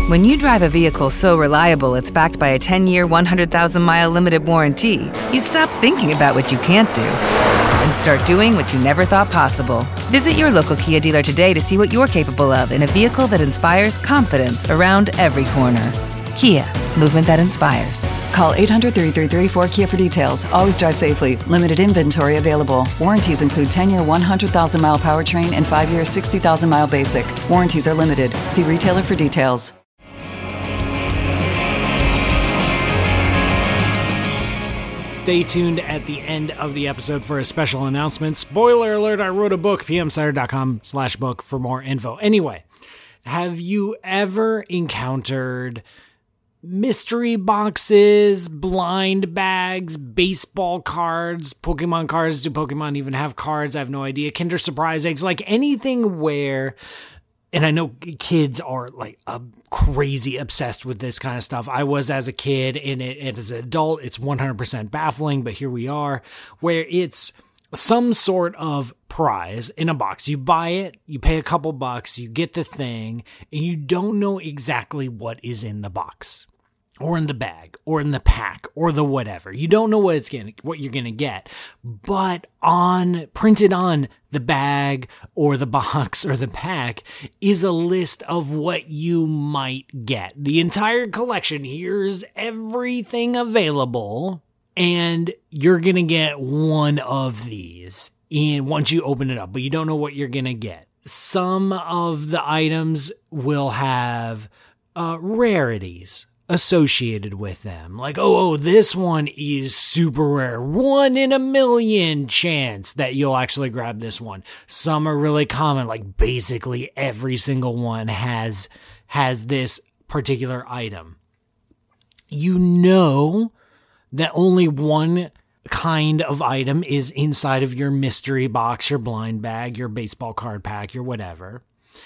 When you drive a vehicle so reliable it's backed by a 10-year, 100,000-mile limited warranty, you stop thinking about what you can't do and start doing what you never thought possible. Visit your local Kia dealer today to see what you're capable of in a vehicle that inspires confidence around every corner. Kia, movement that inspires. Call 800-333-4KIA for details. Always drive safely. Limited inventory available. Warranties include 10-year 100,000-mile powertrain and 5-year 60,000-mile basic. Warranties are limited. See retailer for details. Stay tuned at the end of the episode for a special announcement. Spoiler alert, I wrote a book, pmcider.com/book for more info. Anyway, have you ever encountered mystery boxes, blind bags, baseball cards, Pokemon cards? Do Pokemon even have cards? I have no idea. Kinder Surprise eggs, like anything where... And I know kids are like crazy obsessed with this kind of stuff. I was as a kid, and as an adult, it's 100% baffling. But here we are, where it's some sort of prize in a box. You buy it, you pay a couple bucks, you get the thing, and you don't know exactly what is in the box, or in the bag, or in the pack, or the whatever. You don't know what you're gonna get. But printed on the bag or the box or the pack is a list of what you might get. The entire collection. Here's everything available, and you're gonna get one of these once you open it up, but you don't know what you're gonna get. Some of the items will have rarities associated with them. Like, this one is super rare. 1 in a million chance that you'll actually grab this one. Some are really common, like basically every single one has this particular item. You know that only one kind of item is inside of your mystery box, your blind bag, your baseball card pack, your whatever.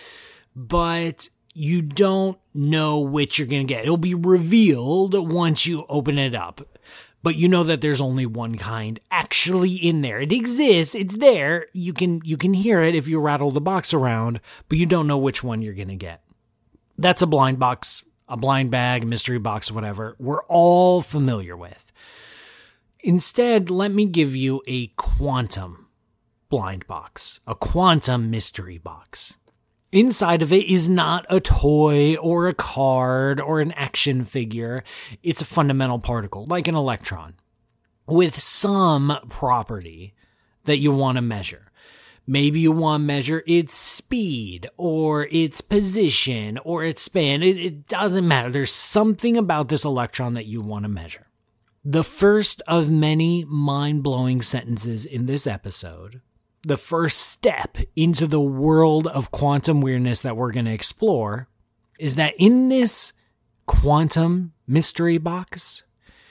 But you don't know which you're going to get. It'll be revealed once you open it up. But you know that there's only one kind actually in there. It exists. It's there. You can hear it if you rattle the box around, but you don't know which one you're going to get. That's a blind box, a blind bag, mystery box, whatever. We're all familiar with. Instead, let me give you a quantum blind box, a quantum mystery box. Inside of it is not a toy or a card or an action figure. It's a fundamental particle, like an electron, with some property that you want to measure. Maybe you want to measure its speed or its position or its spin. It doesn't matter. There's something about this electron that you want to measure. The first of many mind-blowing sentences in this episode, the first step into the world of quantum weirdness that we're going to explore, is that in this quantum mystery box,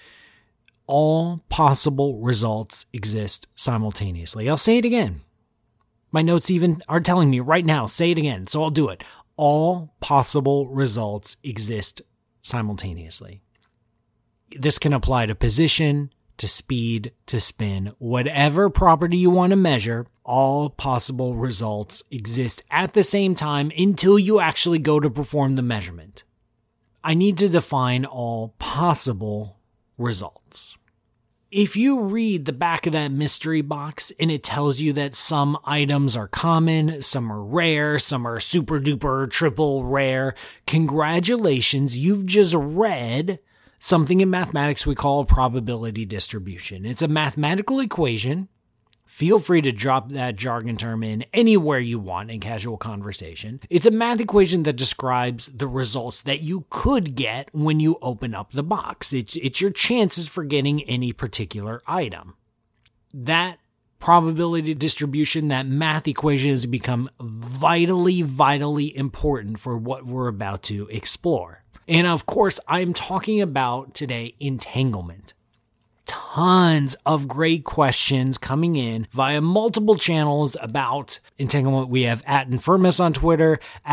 all possible results exist simultaneously. I'll say it again. My notes even are telling me right now, say it again, so I'll do it. All possible results exist simultaneously. This can apply to position, to speed, to spin, whatever property you want to measure. All possible results exist at the same time until you actually go to perform the measurement. I need to define all possible results. If you read the back of that mystery box and it tells you that some items are common, some are rare, some are super duper triple rare, congratulations, you've just read something in mathematics we call a probability distribution. It's a mathematical equation. Feel free to drop that jargon term in anywhere you want in casual conversation. It's a math equation that describes the results that you could get when you open up the box. It's your chances for getting any particular item. That probability distribution, that math equation, has become vitally, vitally important for what we're about to explore. And of course, I'm talking about today entanglement. Tons of great questions coming in via multiple channels about entanglement. We have @Infirmus on Twitter,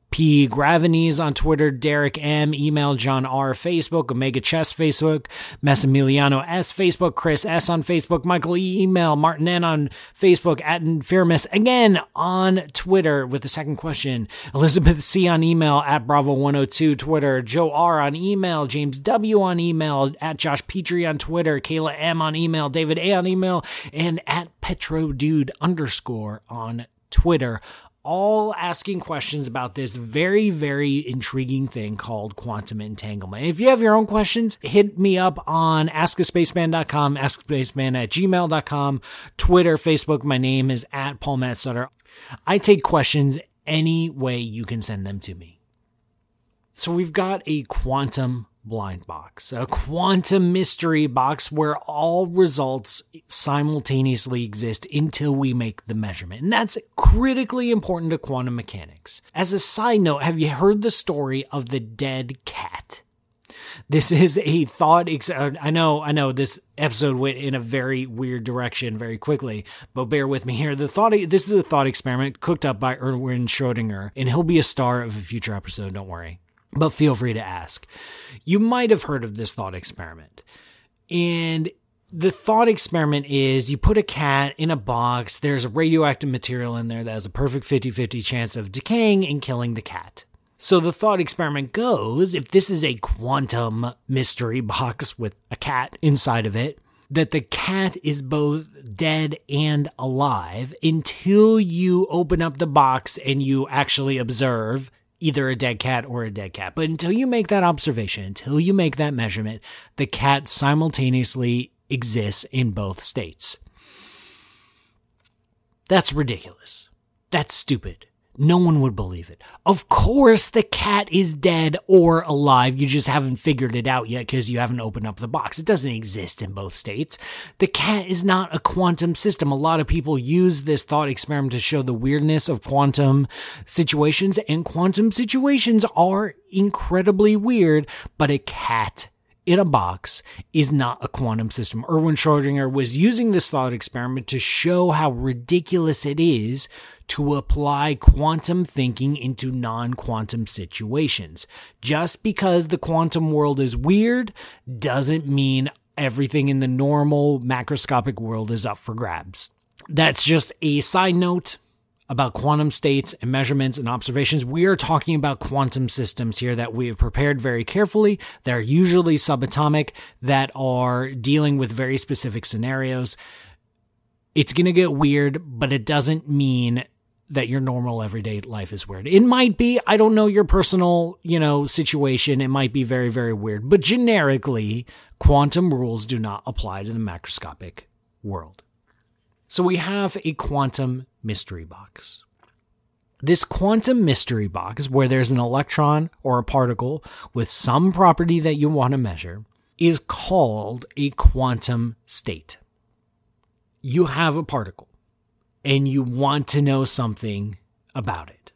P. Gravenese on Twitter, Derek M. Email John R. Facebook, Omega Chess Facebook, Massimiliano S. Facebook, Chris S. on Facebook, Michael E. Email, Martin N. on Facebook, @Infirmus again on Twitter with the second question, Elizabeth C. on email, @Bravo102 Twitter, Joe R. on email, James W. on email, @Josh Petrie on Twitter, Kayla M. on email, David A. on email, and @PetroDude_ on Twitter. All asking questions about this very, very intriguing thing called quantum entanglement. If you have your own questions, hit me up on askaspaceman.com, askaspaceman@gmail.com, Twitter, Facebook. My name is @PaulMattSutter. I take questions any way you can send them to me. So we've got a quantum blind box, a quantum mystery box where all results simultaneously exist until we make the measurement. And that's critically important to quantum mechanics. As a side note, have you heard the story of the dead cat? This is a thought. I know this episode went in a very weird direction very quickly, but bear with me here. This is a thought experiment cooked up by Erwin Schrödinger, and he'll be a star of a future episode, don't worry. But feel free to ask. You might have heard of this thought experiment. And the thought experiment is you put a cat in a box, there's radioactive material in there that has a perfect 50-50 chance of decaying and killing the cat. So the thought experiment goes, if this is a quantum mystery box with a cat inside of it, that the cat is both dead and alive until you open up the box and you actually observe either a dead cat or a dead cat. But until you make that observation, until you make that measurement, the cat simultaneously exists in both states. That's ridiculous. That's stupid. No one would believe it. Of course the cat is dead or alive. You just haven't figured it out yet because you haven't opened up the box. It doesn't exist in both states. The cat is not a quantum system. A lot of people use this thought experiment to show the weirdness of quantum situations, and quantum situations are incredibly weird, but a cat in a box is not a quantum system. Erwin Schrödinger was using this thought experiment to show how ridiculous it is to apply quantum thinking into non-quantum situations. Just because the quantum world is weird doesn't mean everything in the normal macroscopic world is up for grabs. That's just a side note about quantum states and measurements and observations. We are talking about quantum systems here that we have prepared very carefully. They're usually subatomic, that are dealing with very specific scenarios. It's going to get weird, but it doesn't mean that your normal everyday life is weird. It might be, I don't know your personal, situation. It might be very, very weird, but generically, quantum rules do not apply to the macroscopic world. So we have a quantum mystery box. This quantum mystery box, where there's an electron or a particle with some property that you want to measure, is called a quantum state. You have a particle, and you want to know something about it.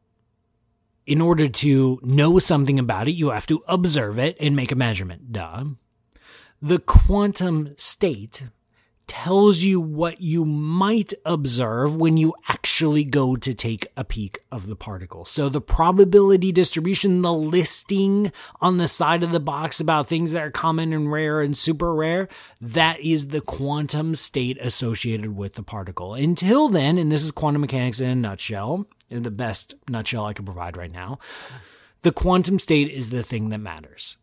In order to know something about it, you have to observe it and make a measurement. Duh. The quantum state tells you what you might observe when you actually go to take a peek of the particle. So the probability distribution, the listing on the side of the box about things that are common and rare and super rare, that is the quantum state associated with the particle. Until then, and this is quantum mechanics in a nutshell, in the best nutshell I can provide right now, the quantum state is the thing that matters.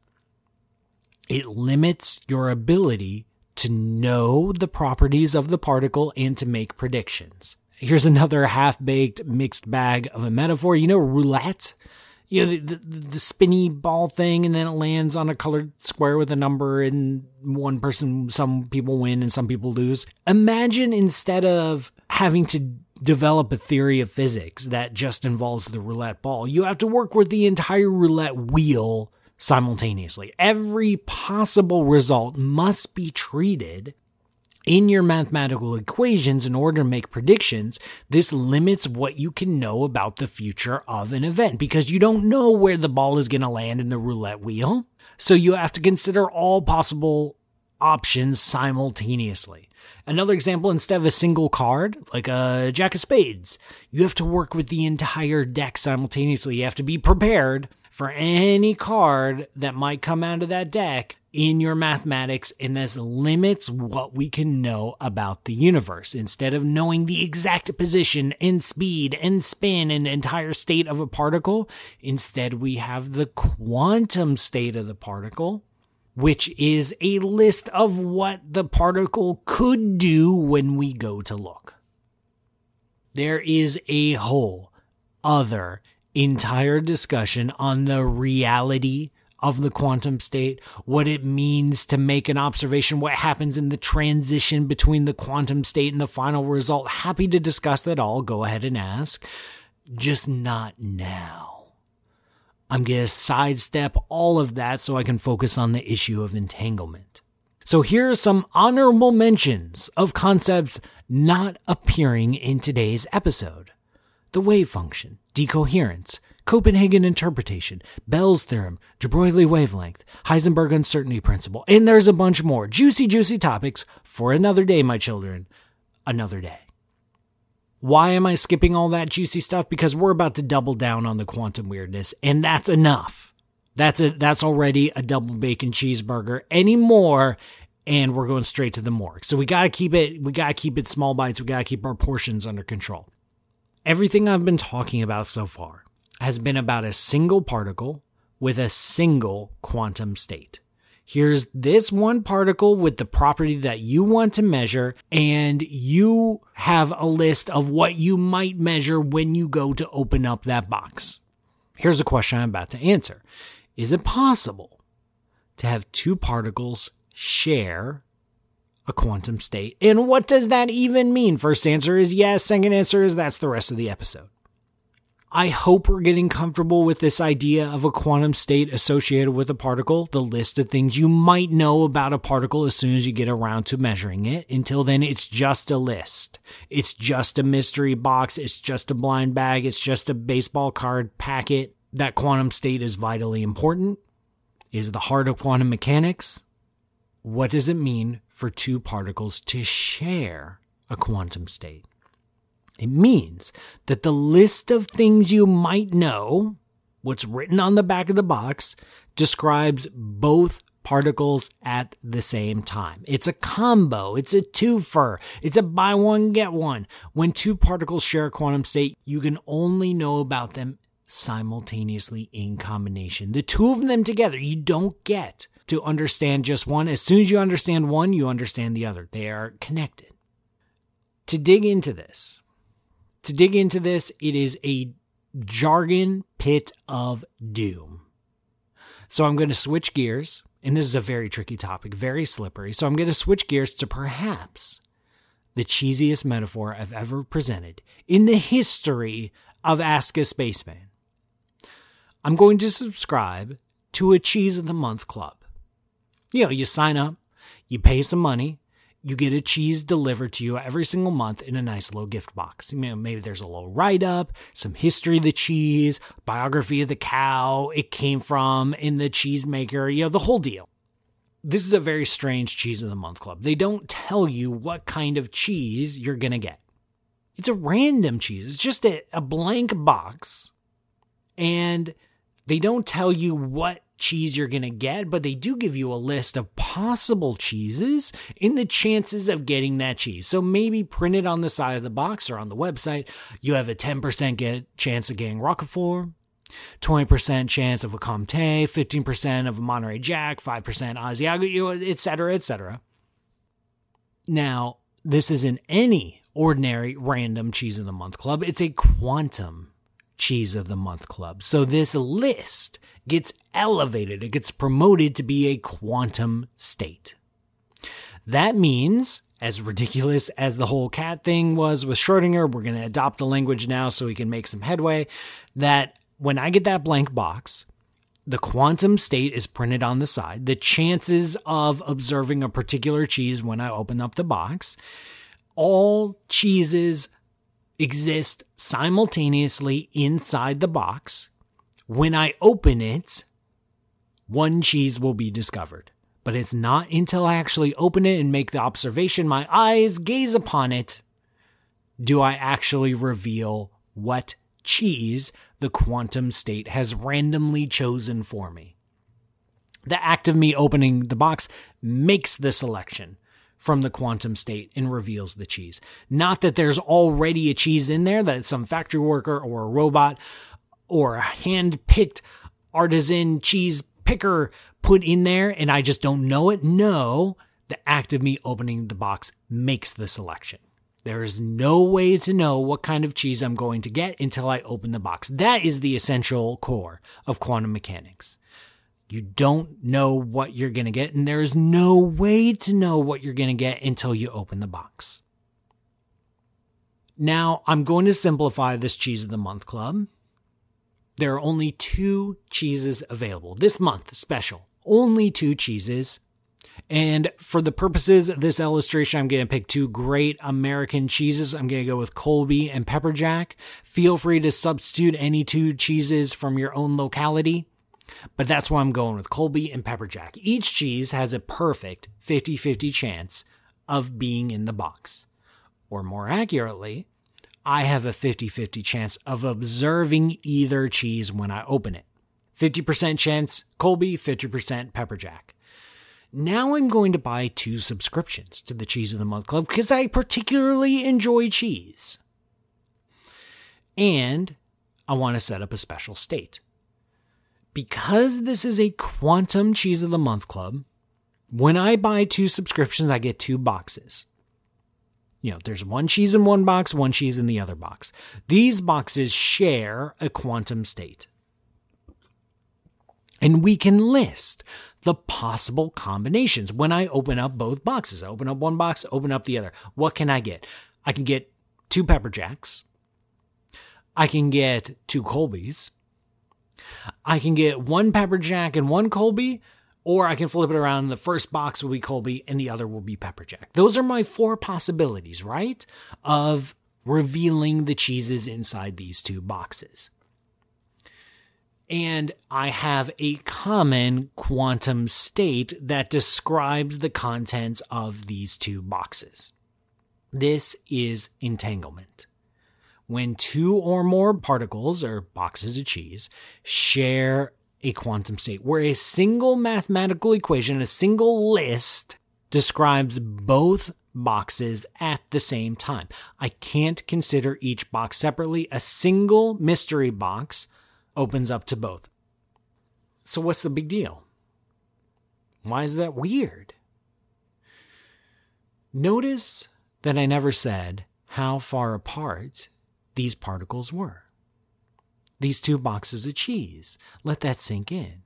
It limits your ability to know the properties of the particle and to make predictions. Here's another half-baked mixed bag of a metaphor. Roulette? The spinny ball thing, and then it lands on a colored square with a number, and some people win and some people lose. Imagine instead of having to develop a theory of physics that just involves the roulette ball, you have to work with the entire roulette wheel simultaneously. Every possible result must be treated in your mathematical equations in order to make predictions. This limits what you can know about the future of an event because you don't know where the ball is going to land in the roulette wheel. So you have to consider all possible options simultaneously. Another example, instead of a single card, like a Jack of Spades, you have to work with the entire deck simultaneously. You have to be prepared for any card that might come out of that deck in your mathematics, and this limits what we can know about the universe. Instead of knowing the exact position and speed and spin and entire state of a particle, instead we have the quantum state of the particle, which is a list of what the particle could do when we go to look. There is a whole other entire discussion on the reality of the quantum state, what it means to make an observation, what happens in the transition between the quantum state and the final result. Happy to discuss that all. Go ahead and ask. Just not now. I'm going to sidestep all of that so I can focus on the issue of entanglement. So here are some honorable mentions of concepts not appearing in today's episode. The wave function, decoherence, Copenhagen interpretation, Bell's theorem, de Broglie wavelength, Heisenberg uncertainty principle, and there's a bunch more. Juicy, juicy topics for another day, my children. Another day. Why am I skipping all that juicy stuff? Because we're about to double down on the quantum weirdness, and that's enough. That's already a double bacon cheeseburger. Any more, and we're going straight to the morgue. So we gotta keep it small bites. We gotta keep our portions under control. Everything I've been talking about so far has been about a single particle with a single quantum state. Here's this one particle with the property that you want to measure, and you have a list of what you might measure when you go to open up that box. Here's a question I'm about to answer. Is it possible to have two particles share a quantum state? And what does that even mean? First answer is yes. Second answer is that's the rest of the episode. I hope we're getting comfortable with this idea of a quantum state associated with a particle, the list of things you might know about a particle as soon as you get around to measuring it. Until then, it's just a list. It's just a mystery box. It's just a blind bag. It's just a baseball card packet. That quantum state is vitally important. It is the heart of quantum mechanics. What does it mean for two particles to share a quantum state? It means that the list of things you might know, what's written on the back of the box, describes both particles at the same time. It's a combo. It's a twofer. It's a buy one, get one. When two particles share a quantum state, you can only know about them simultaneously in combination. The two of them together, you don't get to understand just one. As soon as you understand one, you understand the other. They are connected. To dig into this, it is a jargon pit of doom. So I'm going to switch gears, and this is a very tricky topic, very slippery. So I'm going to switch gears to perhaps the cheesiest metaphor I've ever presented in the history of Ask a Spaceman. I'm going to subscribe to a Cheese of the Month club. You know, you sign up, you pay some money, you get a cheese delivered to you every single month in a nice little gift box. Maybe there's a little write-up, some history of the cheese, biography of the cow it came from, in the cheesemaker, the whole deal. This is a very strange Cheese of the Month club. They don't tell you what kind of cheese you're going to get. It's a random cheese. It's just a blank box. And they don't tell you what cheese you're going to get, but they do give you a list of possible cheeses in the chances of getting that cheese. So maybe printed on the side of the box or on the website, you have a 10% chance of getting Roquefort, 20% chance of a Comte, 15% of a Monterey Jack, 5% Asiago, etc., etc. Now, this isn't any ordinary random Cheese of the Month club. It's a quantum Cheese of the Month club. So this list gets elevated. It gets promoted to be a quantum state. That means, as ridiculous as the whole cat thing was with Schrodinger, we're going to adopt the language now so we can make some headway, that when I get that blank box, the quantum state is printed on the side. The chances of observing a particular cheese when I open up the box, all cheeses exist simultaneously inside the box. When I open it, one cheese will be discovered. But it's not until I actually open it and make the observation, my eyes gaze upon it, do I actually reveal what cheese the quantum state has randomly chosen for me. The act of me opening the box makes the selection from the quantum state and reveals the cheese. Not that there's already a cheese in there that some factory worker or a robot or a hand-picked artisan cheese picker put in there and I just don't know it. No, the act of me opening the box makes the selection. There is no way to know what kind of cheese I'm going to get until I open the box. That is the essential core of quantum mechanics. You don't know what you're going to get, and there is no way to know what you're going to get until you open the box. Now, I'm going to simplify this Cheese of the Month Club. There are only 2 cheeses available. This month, special. Only 2 cheeses. And for the purposes of this illustration, I'm going to pick 2 great American cheeses. I'm going to go with Colby and Pepper Jack. Feel free to substitute any 2 cheeses from your own locality. But that's why I'm going with Colby and Pepper Jack. Each cheese has a perfect 50-50 chance of being in the box. Or more accurately, I have a 50-50 chance of observing either cheese when I open it. 50% chance Colby, 50% Pepper Jack. Now I'm going to buy 2 subscriptions to the Cheese of the Month Club because I particularly enjoy cheese. And I want to set up a special state. Because this is a quantum Cheese of the Month Club, when I buy 2 subscriptions, I get 2 boxes. There's 1 cheese in one box, 1 cheese in the other box. These boxes share a quantum state. And we can list the possible combinations when I open up both boxes. I open up one box, open up the other. What can I get? I can get 2 Pepper Jacks. I can get 2 Colbys. I can get 1 Pepper Jack and 1 Colby, or I can flip it around. The first box will be Colby and the other will be Pepper Jack. Those are my 4 possibilities, right? Of revealing the cheeses inside these 2 boxes. And I have a common quantum state that describes the contents of these 2 boxes. This is entanglement. When 2 or more particles, or boxes of cheese, share a quantum state, where a single mathematical equation, a single list, describes both boxes at the same time. I can't consider each box separately. A single mystery box opens up to both. So what's the big deal? Why is that weird? Notice that I never said how far apart these particles were. These 2 boxes of cheese. Let that sink in.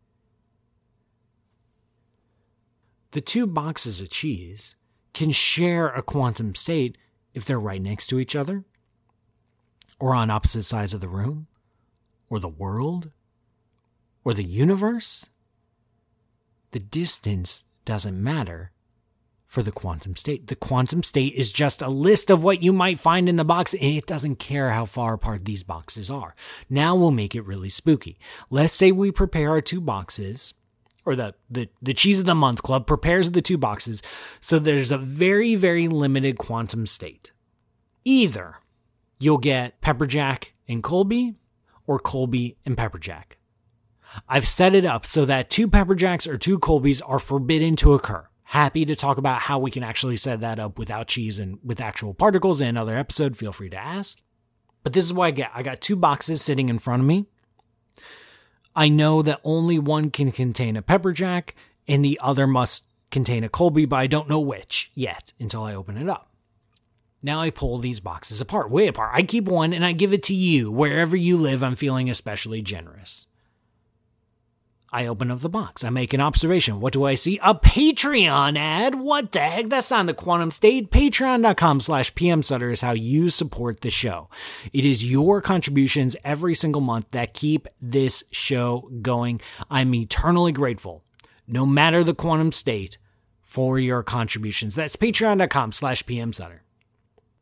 The 2 boxes of cheese can share a quantum state if they're right next to each other, or on opposite sides of the room, or the world, or the universe. The distance doesn't matter for the quantum state. The quantum state is just a list of what you might find in the box, and it doesn't care how far apart these boxes are. Now we'll make it really spooky. Let's say we prepare our 2 boxes, or the Cheese of the Month Club prepares the 2 boxes, so there's a very, very limited quantum state. Either you'll get Pepper Jack and Colby, or Colby and Pepper Jack. I've set it up so that 2 Pepper Jacks or 2 Colbys are forbidden to occur. Happy to talk about how we can actually set that up without cheese and with actual particles in another episode. Feel free to ask. But this is what I get. I got 2 boxes sitting in front of me. I know that only one can contain a Pepper Jack and the other must contain a Colby, but I don't know which yet until I open it up. Now I pull these boxes apart, way apart. I keep one and I give it to you. Wherever you live, I'm feeling especially generous. I open up the box. I make an observation. What do I see? A Patreon ad? What the heck? That's not the quantum state. Patreon.com/PMSutter is how you support the show. It is your contributions every single month that keep this show going. I'm eternally grateful, no matter the quantum state, for your contributions. That's Patreon.com/PMSutter.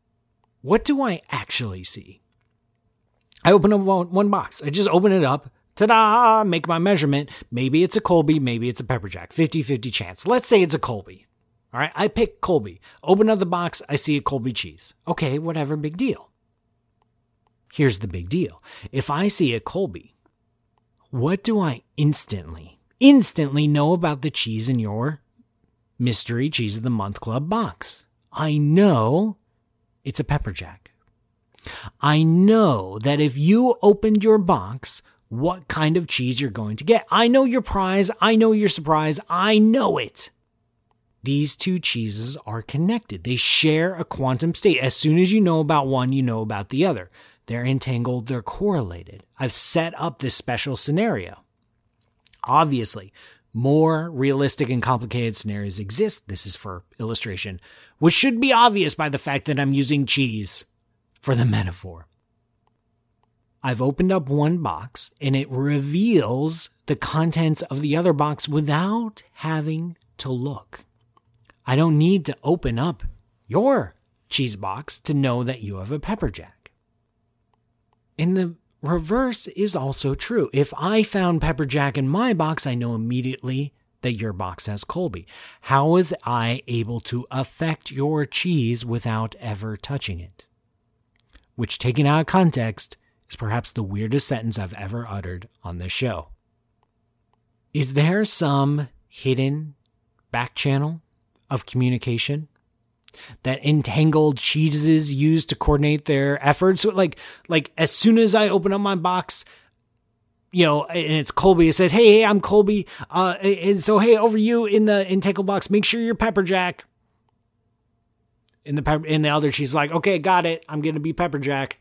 What do I actually see? I open up one box. I just open it up Ta-da! Make my measurement. Maybe it's a Colby, maybe it's a Pepper Jack. 50-50 chance. Let's say it's a Colby. All right, I pick Colby. Open up the box, I see a Colby cheese. Okay, whatever, big deal. Here's the big deal. If I see a Colby, what do I instantly know about the cheese in your Mystery Cheese of the Month Club box? I know it's a Pepper Jack. I know that if you opened your box, what kind of cheese you're going to get. I know your prize. I know your surprise. I know it. These two cheeses are connected. They share a quantum state. As soon as you know about one, you know about the other. They're entangled. They're correlated. I've set up this special scenario. Obviously, more realistic and complicated scenarios exist. This is for illustration, which should be obvious by the fact that I'm using cheese for the metaphor. I've opened up one box and it reveals the contents of the other box without having to look. I don't need to open up your cheese box to know that you have a Pepper Jack. And the reverse is also true. If I found Pepper Jack in my box, I know immediately that your box has Colby. How is I able to affect your cheese without ever touching it? Which, taken out of context, is perhaps the weirdest sentence I've ever uttered on this show. Is there some hidden back channel of communication that entangled cheeses use to coordinate their efforts? So like as soon as I open up my box, and it's Colby, it says, hey, I'm Colby. And so, hey, over you in the entangled box, make sure you're Pepper Jack. And the other cheese is like, okay, got it. I'm going to be Pepper Jack.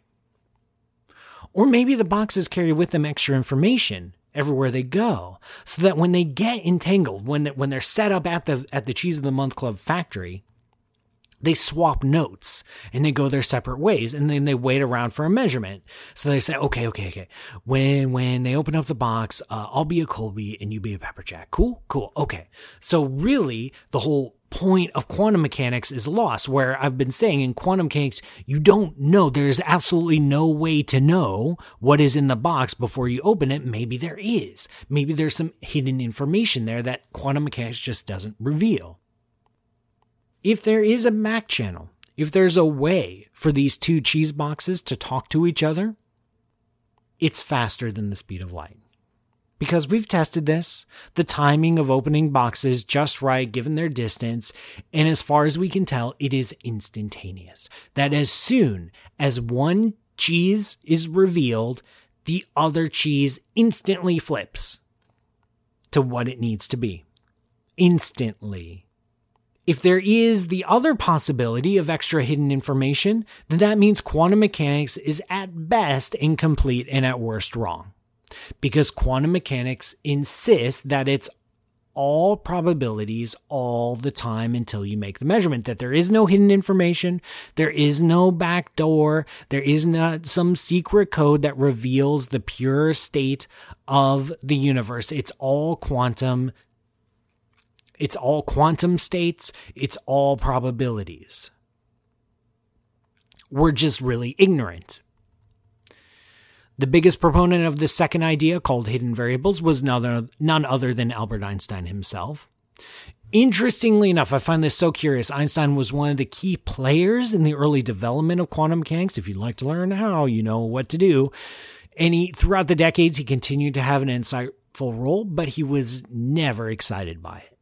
Or maybe the boxes carry with them extra information everywhere they go, so that when they get entangled, when they're set up at the Cheese of the Month Club factory, they swap notes and they go their separate ways, and then they wait around for a measurement. So they say, okay. When they open up the box, I'll be a Colby and you be a Pepper Jack. Cool. Okay. So really, the whole point of quantum mechanics is lost, where I've been saying in quantum mechanics, you don't know. There's absolutely no way to know what is in the box before you open it. Maybe there is. Maybe there's some hidden information there that quantum mechanics just doesn't reveal. If there is a back channel, if there's a way for these two cheese boxes to talk to each other, it's faster than the speed of light. Because we've tested this, the timing of opening boxes just right given their distance, and as far as we can tell, it is instantaneous. That as soon as one cheese is revealed, the other cheese instantly flips to what it needs to be. Instantly. If there is the other possibility of extra hidden information, then that means quantum mechanics is at best incomplete and at worst wrong. Because quantum mechanics insists that it's all probabilities all the time until you make the measurement, that there is no hidden information, there is no back door, there is not some secret code that reveals the pure state of the universe. It's all quantum. It's all quantum states. It's all probabilities. We're just really ignorant. The biggest proponent of this second idea, called hidden variables, was none other than Albert Einstein himself. Interestingly enough, I find this so curious. Einstein was one of the key players in the early development of quantum mechanics. If you'd like to learn how, you know what to do. And throughout the decades, he continued to have an insightful role, but he was never excited by it.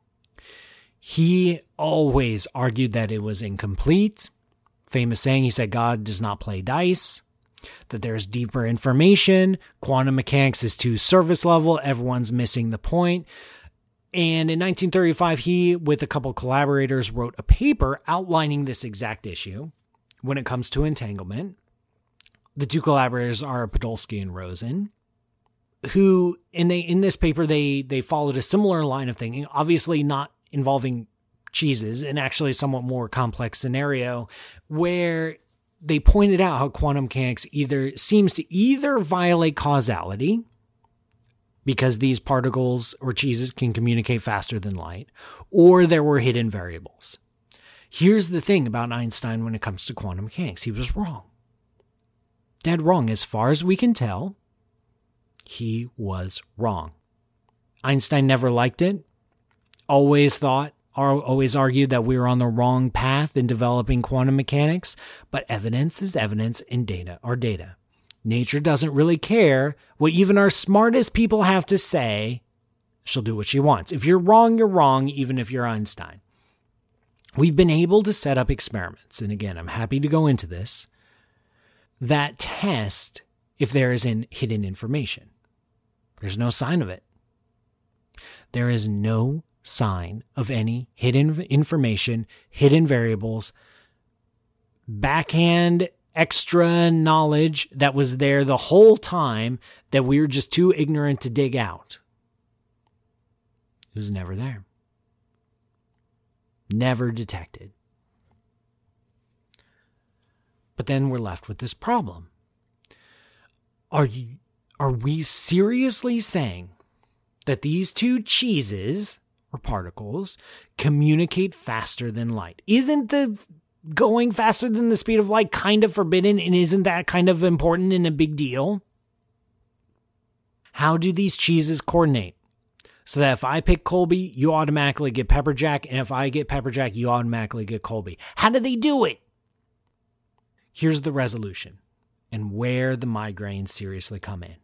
He always argued that it was incomplete. Famous saying, he said, God does not play dice. That there's deeper information, quantum mechanics is too surface level, everyone's missing the point. And in 1935, he, with a couple collaborators, wrote a paper outlining this exact issue when it comes to entanglement. The two collaborators are Podolsky and Rosen, who, in this paper, they followed a similar line of thinking, obviously not involving cheeses, and actually a somewhat more complex scenario, where they pointed out how quantum mechanics seems to violate causality, because these particles or cheeses can communicate faster than light, or there were hidden variables. Here's the thing about Einstein when it comes to quantum mechanics. He was wrong. Dead wrong. As far as we can tell, he was wrong. Einstein never liked it, always argued that we were on the wrong path in developing quantum mechanics, but evidence is evidence and data are data. Nature doesn't really care what even our smartest people have to say. She'll do what she wants. If you're wrong, even if you're Einstein. We've been able to set up experiments, and again, I'm happy to go into this, that test if there is hidden information. There's no sign of it. There is no sign of any hidden information, hidden variables, backhand extra knowledge that was there the whole time that we were just too ignorant to dig out. It was never there. Never detected. But then we're left with this problem. Are we seriously saying that these two cheeses or particles communicate faster than light? Isn't the going faster than the speed of light kind of forbidden, and isn't that kind of important and a big deal? How do these cheeses coordinate? So that if I pick Colby, you automatically get Pepperjack, and if I get Pepperjack, you automatically get Colby. How do they do it? Here's the resolution and where the migraines seriously come in.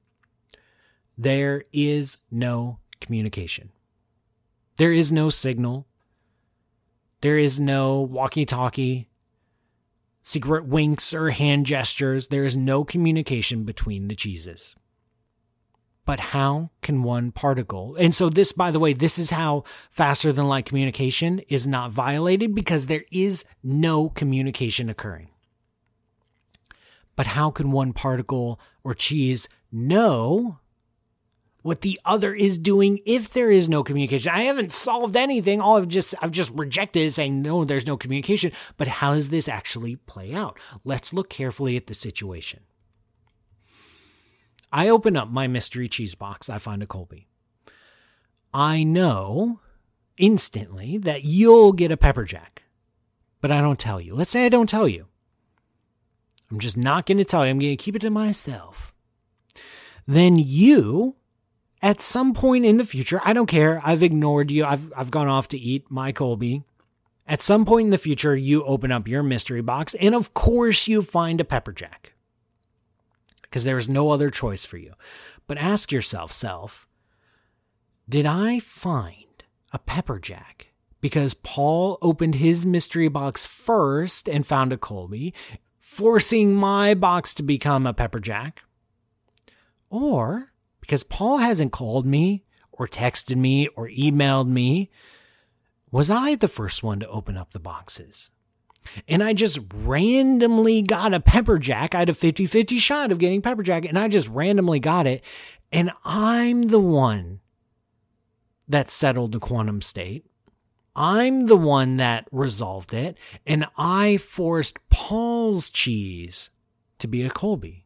There is no communication. There is no signal. There is no walkie-talkie, secret winks or hand gestures. There is no communication between the cheeses. But how can one particle... And so this, by the way, this is how faster than light communication is not violated, because there is no communication occurring. But how can one particle or cheese know what the other is doing if there is no communication? I haven't solved anything. I've just rejected it, saying, no, there's no communication. But how does this actually play out? Let's look carefully at the situation. I open up my mystery cheese box. I find a Colby. I know instantly that you'll get a Pepperjack, but I don't tell you. Let's say I don't tell you. I'm just not going to tell you. I'm going to keep it to myself. Then you, at some point in the future, I don't care. I've ignored you. I've gone off to eat my Colby. At some point in the future, you open up your mystery box, and of course you find a Pepperjack, because there is no other choice for you. But ask yourself, did I find a Pepperjack because Paul opened his mystery box first and found a Colby, forcing my box to become a Pepperjack? Or because Paul hasn't called me or texted me or emailed me, was I the first one to open up the boxes? And I just randomly got a Pepperjack. I had a 50-50 shot of getting Pepperjack, and I just randomly got it. And I'm the one that settled the quantum state. I'm the one that resolved it. And I forced Paul's cheese to be a Colby.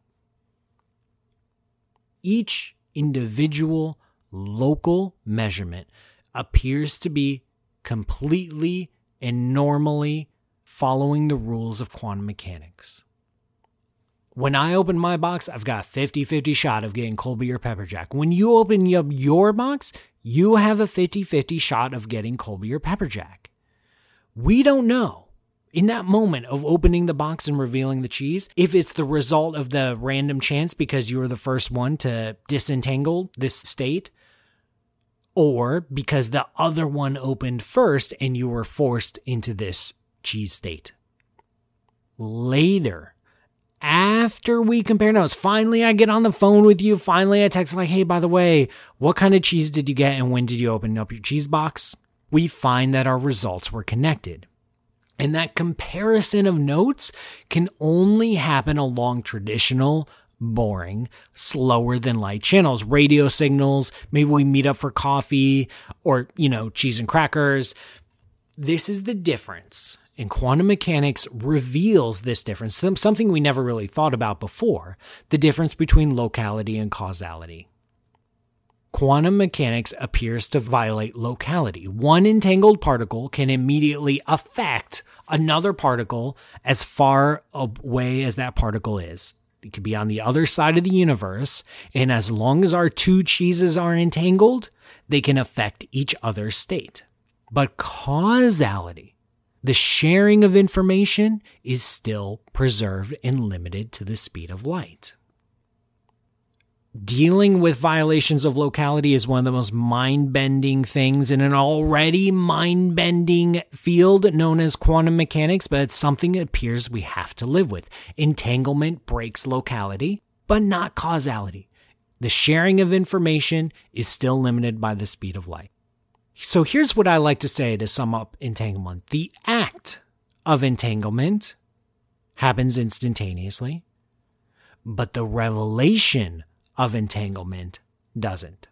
Each individual local measurement appears to be completely and normally following the rules of quantum mechanics. When I open my box, I've got a 50-50 shot of getting Colby or Pepperjack. When you open up your box, you have a 50-50 shot of getting Colby or Pepperjack. We don't know, in that moment of opening the box and revealing the cheese, if it's the result of the random chance because you were the first one to disentangle this state, or because the other one opened first and you were forced into this cheese state. Later, after we compare notes, finally I get on the phone with you. Finally I text like, hey, by the way, what kind of cheese did you get and when did you open up your cheese box? We find that our results were connected. And that comparison of notes can only happen along traditional, boring, slower than light channels, radio signals. Maybe we meet up for coffee or, cheese and crackers. This is the difference. And quantum mechanics reveals this difference, something we never really thought about before, the difference between locality and causality. Quantum mechanics appears to violate locality. One entangled particle can immediately affect another particle as far away as that particle is. It could be on the other side of the universe, and as long as our two cheeses are entangled, they can affect each other's state. But causality, the sharing of information, is still preserved and limited to the speed of light. Dealing with violations of locality is one of the most mind-bending things in an already mind-bending field known as quantum mechanics, but it's something it appears we have to live with. Entanglement breaks locality, but not causality. The sharing of information is still limited by the speed of light. So here's what I like to say to sum up entanglement. The act of entanglement happens instantaneously, but the revelation of entanglement doesn't.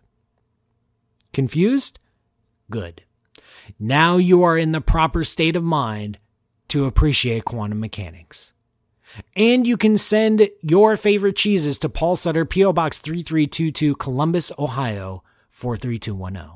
Confused? Good. Now you are in the proper state of mind to appreciate quantum mechanics. And you can send your favorite cheeses to Paul Sutter, P.O. Box 3322, Columbus, Ohio, 43210.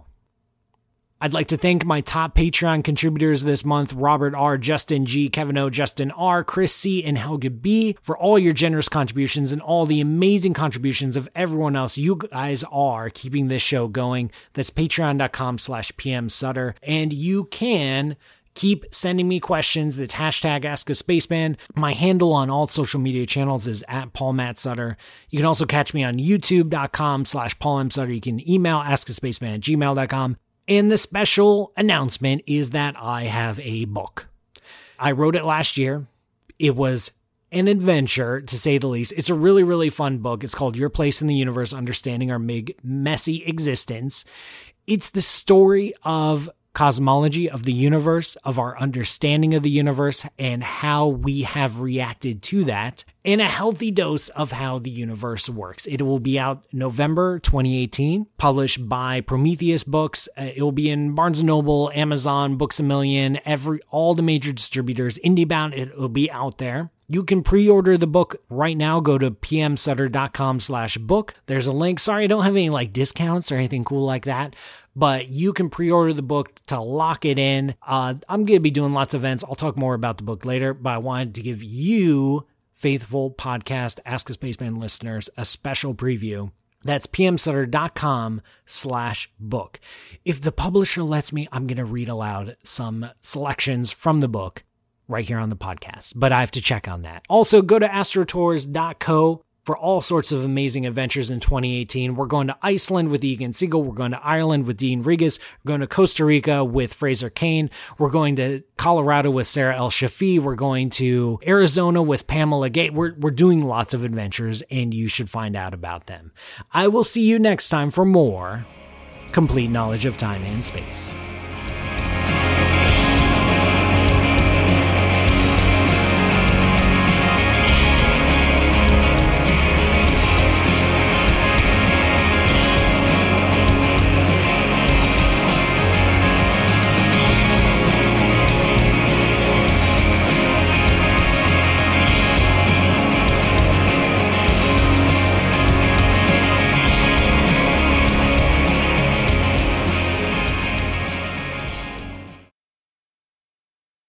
I'd like to thank my top Patreon contributors this month, Robert R., Justin G., Kevin O., Justin R., Chris C., and Helga B., for all your generous contributions and all the amazing contributions of everyone else. You guys are keeping this show going. That's patreon.com/PMSutter. And you can keep sending me questions. That's hashtag AskASpaceman. My handle on all social media channels is @PaulMattSutter. You can also catch me on youtube.com/PaulMSutter. You can email askaspaceman@gmail.com. And the special announcement is that I have a book. I wrote it last year. It was an adventure, to say the least. It's a really, really fun book. It's called Your Place in the Universe, Understanding Our Messy Existence. It's the story of cosmology of the universe, of our understanding of the universe, and how we have reacted to that, and a healthy dose of how the universe works. It will be out November 2018, published by Prometheus Books. It will be in Barnes & Noble, Amazon, Books A Million, all the major distributors. IndieBound, it will be out there. You can pre-order the book right now. Go to pmsutter.com/book. There's a link. Sorry, I don't have any discounts or anything cool like that, but you can pre-order the book to lock it in. I'm going to be doing lots of events. I'll talk more about the book later, but I wanted to give you, faithful podcast Ask a Spaceman listeners, a special preview. That's pmsutter.com/book. If the publisher lets me, I'm going to read aloud some selections from the book right here on the podcast, but I have to check on that. Also, go to astrotours.co for all sorts of amazing adventures in 2018. We're going to Iceland with Egan Siegel. We're going to Ireland with Dean Regas. We're going to Costa Rica with Fraser Kane. We're going to Colorado with Sarah El Shafi. We're going to Arizona with Pamela Gate. We're doing lots of adventures, and you should find out about them. I will see you next time for more complete knowledge of time and space.